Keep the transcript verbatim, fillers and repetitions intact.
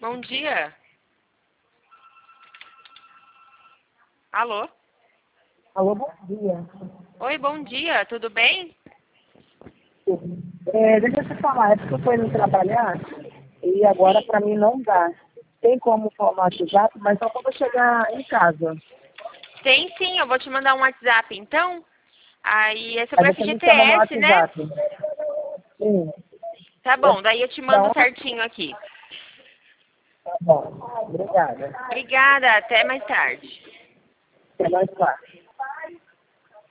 Bom dia. Alô? Alô, bom dia. Oi, bom dia, tudo bem? É, deixa eu te falar, é porque eu estou indo trabalhar e agora para mim não dá. Tem como falar no WhatsApp, mas só quando eu chegar em casa. Tem sim, eu vou te mandar um WhatsApp então. Aí é sobre Aí você me chama no F G T S, né? WhatsApp. Sim. Tá É, bom, daí eu te mando Não, certinho aqui. tá bom. Obrigada. Obrigada, até mais tarde. Até mais tarde.